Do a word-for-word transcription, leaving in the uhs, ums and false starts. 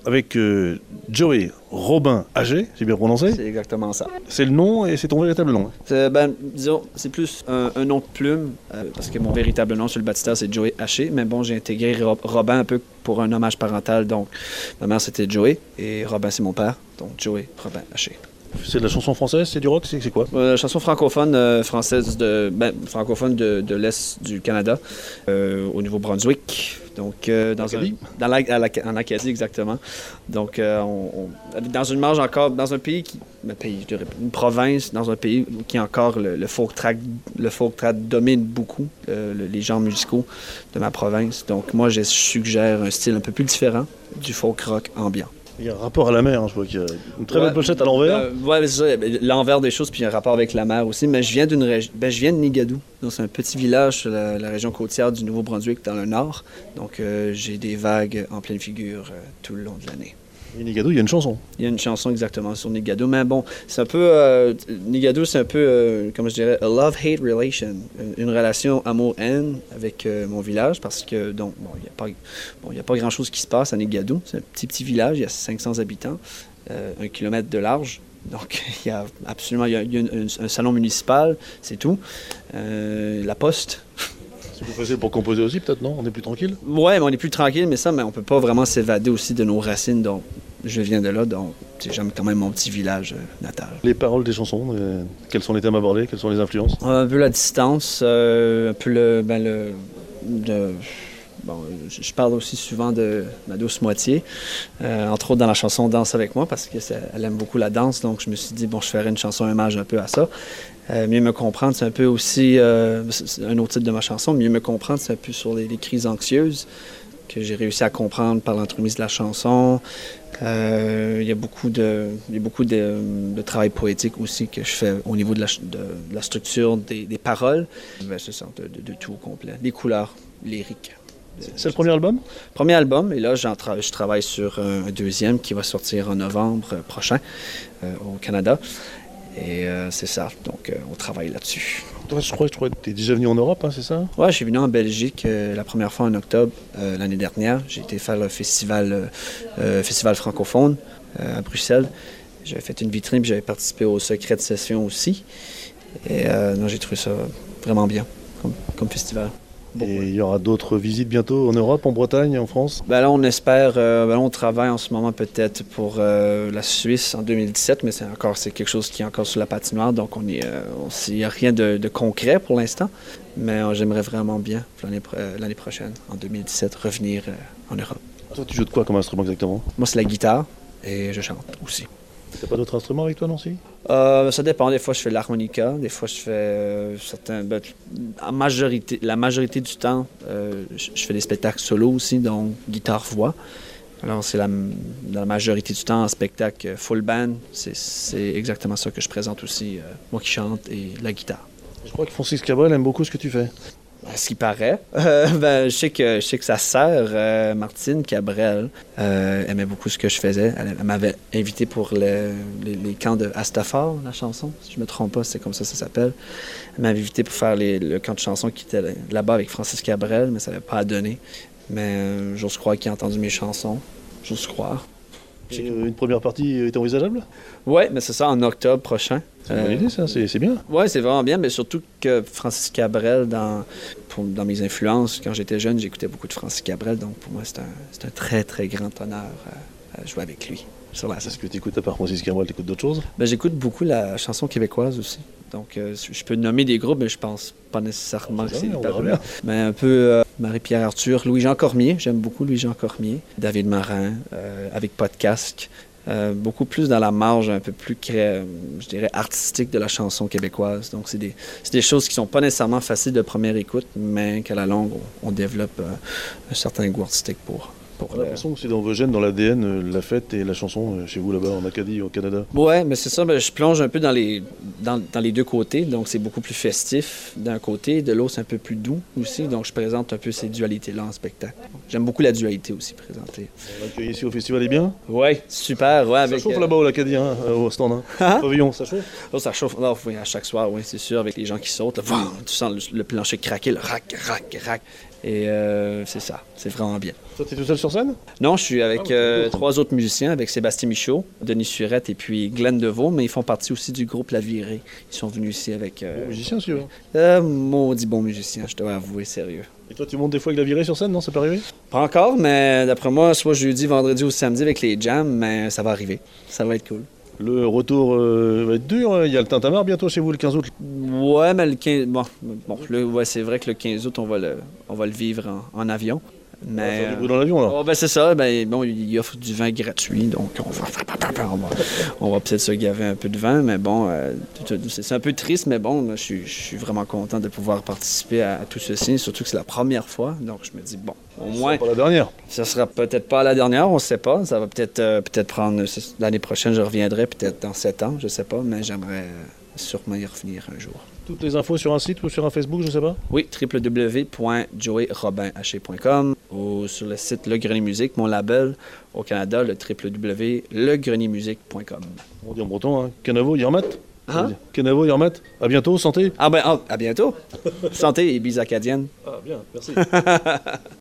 avec euh, Joey Robin Haché, j'ai bien prononcé. C'est exactement ça. C'est le nom et c'est ton véritable nom. C'est, ben, disons, c'est plus un, un nom de plume, euh, parce que mon véritable nom sur le baptistère, c'est Joey Haché. Mais bon, j'ai intégré Ro- Robin un peu pour un hommage parental. Donc, ma mère, c'était Joey, et Robin, c'est mon père. Donc, Joey Robin Haché. C'est de la chanson française, c'est du rock, c'est, c'est quoi? Euh, chanson francophone euh, française de ben, francophone de, de l'est du Canada, euh, au Nouveau-Brunswick. Donc euh, dans un, dans la, à la, en Acadie exactement. Donc euh, on, on, dans une marge encore dans un pays qui un pays je dirais une province dans un pays qui encore le, le folk track le folk track domine beaucoup euh, le, les genres musicaux de ma province. Donc moi je suggère un style un peu plus différent du folk rock ambiant. Il y a un rapport à la mer, hein, je vois qu'il y a une très ouais, belle pochette à l'envers. Euh, ouais, c'est ça, l'envers des choses, puis il y a un rapport avec la mer aussi. Mais je viens d'une région, ben, je viens de Nigadou. Donc c'est un petit village sur la, la région côtière du Nouveau-Brunswick dans le nord. Donc euh, j'ai des vagues en pleine figure euh, tout le long de l'année. Et Nigadou, il y a une chanson. Il y a une chanson exactement sur Nigadou, mais bon, c'est un peu... Euh, Nigadou, c'est un peu, euh, comment je dirais, a love-hate relation. Une, une relation amour-haine avec euh, mon village, parce que, donc, bon, il n'y a pas, bon, y a pas grand-chose qui se passe à Nigadou. C'est un petit, petit village, il y a cinq cents habitants, euh, un kilomètre de large. Donc, il y a absolument... Il y a, y a une, un, un salon municipal, c'est tout. Euh, la poste... C'est plus facile pour composer aussi, peut-être, non? On est plus tranquille? Ouais, mais on est plus tranquille, mais ça, mais on peut pas vraiment s'évader aussi de nos racines. Donc, je viens de là, donc j'aime quand même mon petit village euh, natal. Les paroles des chansons, euh, quels sont les thèmes abordés? Quelles sont les influences? Un peu la distance, euh, un peu le... Ben le de, bon, je parle aussi souvent de ma douce moitié, euh, entre autres dans la chanson Danse avec moi, parce qu'elle aime beaucoup la danse, donc je me suis dit, bon, je ferais une chanson hommage un peu à ça. Euh, mieux me comprendre, c'est un peu aussi, euh, c'est un autre titre de ma chanson, mieux me comprendre, c'est un peu sur les, les crises anxieuses que j'ai réussi à comprendre par l'entremise de la chanson. Euh, il y a beaucoup de, il y a beaucoup de, de travail poétique aussi que je fais au niveau de la, de, de la structure des, des paroles. Ben, c'est ça, de, de, de tout au complet. Les couleurs lyriques. C'est le premier album? Premier album, et là, j'en tra- je travaille sur un deuxième qui va sortir en novembre prochain euh, au Canada. Et euh, c'est ça, donc euh, on travaille là-dessus. Toi, je crois, je crois que tu es déjà venu en Europe, hein, c'est ça? Ouais, je suis venu en Belgique euh, la première fois en octobre euh, l'année dernière. J'ai été faire le festival, euh, festival francophone euh, à Bruxelles. J'avais fait une vitrine, puis j'avais participé au secret de session aussi. Et euh, non, j'ai trouvé ça vraiment bien comme, comme festival. Bon, et il y aura d'autres visites bientôt en Europe, en Bretagne, en France? Ben là, on espère, euh, ben là, on travaille en ce moment peut-être pour euh, la Suisse en deux mille dix-sept, mais c'est encore c'est quelque chose qui est encore sur la patinoire, donc on est, euh, il n'y a rien de, de concret pour l'instant, mais euh, j'aimerais vraiment bien l'année, euh, l'année prochaine, en deux mille dix-sept, revenir euh, en Europe. Toi, tu joues de quoi comme instrument exactement? Moi, c'est la guitare et je chante aussi. T'as pas d'autres instruments avec toi, non, si? Euh, ça dépend. Des fois, je fais de l'harmonica. Des fois, je fais euh, certains... Ben, en majorité, la majorité du temps, euh, je, je fais des spectacles solo aussi, donc guitare-voix. Alors, c'est la, dans la majorité du temps, en spectacle full band, c'est, c'est exactement ça que je présente aussi. Euh, moi qui chante et la guitare. Je crois que Francis Cabrel aime beaucoup ce que tu fais. À ce qui paraît. Euh, ben, je, sais que, je sais que sa sœur, euh, Martine Cabrel, euh, aimait beaucoup ce que je faisais. Elle, elle m'avait invité pour le, les, les camps de Astafar, la chanson, si je me trompe pas, c'est comme ça que ça s'appelle. Elle m'avait invité pour faire les, le camp de chanson qui était là-bas avec Francis Cabrel, mais ça n'avait pas à donner. Mais euh, j'ose croire qu'il a entendu mes chansons. J'ose croire. Et une première partie est envisageable? Oui, mais c'est ça, en octobre prochain. C'est une bonne idée, ça, c'est, c'est bien. Oui, c'est vraiment bien, mais surtout que Francis Cabrel, dans, pour, dans mes influences, quand j'étais jeune, j'écoutais beaucoup de Francis Cabrel, donc pour moi, c'est un, c'est un très, très grand honneur à, à jouer avec lui sur la scène. Est-ce que tu écoutes, à part Francis Cabrel, tu écoutes d'autres choses? Ben, j'écoute beaucoup la chanson québécoise aussi. Donc, euh, je peux nommer des groupes, mais je pense pas nécessairement oh, que c'est hyper bien. Mais un peu euh, Marie-Pierre Arthur, Louis-Jean Cormier, j'aime beaucoup Louis-Jean Cormier, David Marin, euh, avec Podcast. Euh, beaucoup plus dans la marge un peu plus, cré... je dirais, artistique de la chanson québécoise. Donc, c'est des, c'est des choses qui sont pas nécessairement faciles de première écoute, mais qu'à la longue, on, on développe euh, un certain goût artistique pour. J'ai l'impression que c'est dans vos gènes, dans l'A D N, euh, la fête et la chanson euh, chez vous là-bas en Acadie, au Canada. Ouais, mais c'est ça, ben, je plonge un peu dans les, dans, dans les deux côtés, donc c'est beaucoup plus festif d'un côté, de l'autre c'est un peu plus doux aussi, donc je présente un peu ces dualités-là en spectacle. J'aime beaucoup la dualité aussi présentée. L'accueil ici au festival est bien? Ouais, super, ouais. Avec, ça chauffe euh... là-bas au Acadie, hein, au stand, hein. Hein? Pavillon, ça chauffe? Oh, ça chauffe, oh, oui, à chaque soir, oui, c'est sûr, avec les gens qui sautent, là, tu sens le, le plancher craquer, le rac, rac, rac. Et euh, c'est ça, c'est vraiment bien. Toi, tu es tout seul sur scène? Non, je suis avec Ah, euh, cool. trois autres musiciens, avec Sébastien Michaud, Denis Surette et puis Glenn Deveau, mais ils font partie aussi du groupe La Virée. Ils sont venus ici avec... Euh, Bon musicien, si tu veux. euh, maudit bon musicien, je dois avouer, sérieux. Et toi, tu montes des fois avec la virée sur scène, non? Ça peut arriver? Pas encore, mais d'après moi, soit jeudi, vendredi ou samedi avec les jams, mais ça va arriver. Ça va être cool. Le retour euh, va être dur. Il y a le Tintamarre bientôt chez vous le quinze août. Ouais, mais le quinze... Bon, bon le- ouais, c'est vrai que le quinze août, on va le, on va le vivre en, en avion. On va Mais... faire du bruit dans l'avion, là. Oh, ben c'est ça, ben bon, il offre du vin gratuit, donc on va, on va, on va peut-être se gaver un peu de vin, mais bon, euh, c'est c'est un peu triste, mais bon, je suis, je suis vraiment content de pouvoir participer à, à tout ceci, surtout que c'est la première fois, donc je me dis, bon, au moins, C'est pas la dernière. ça sera peut-être pas la dernière, on sait pas, ça va peut-être euh, peut-être prendre, l'année prochaine je reviendrai, peut-être dans sept ans, je sais pas, mais j'aimerais euh, sûrement y revenir un jour. Toutes les infos sur un site ou sur un Facebook, je sais pas. Oui, w w w point joey robin haché point com ou sur le site Le Grenier Musique, mon label au Canada, le w w w point le grenier musique point com. On dit en breton, hein. Kenavo, Yermat. Hein? Kenavo, Yermat. À bientôt, santé. Ah ben, ah, à bientôt. Santé et bises acadiennes. Ah, bien, merci.